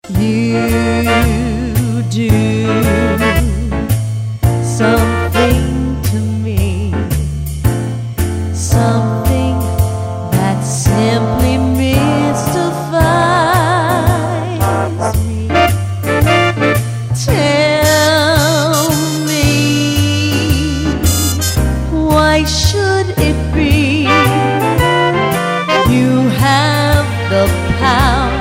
You do something to me, something that simply mystifies me. Tell me, why should it be you have the power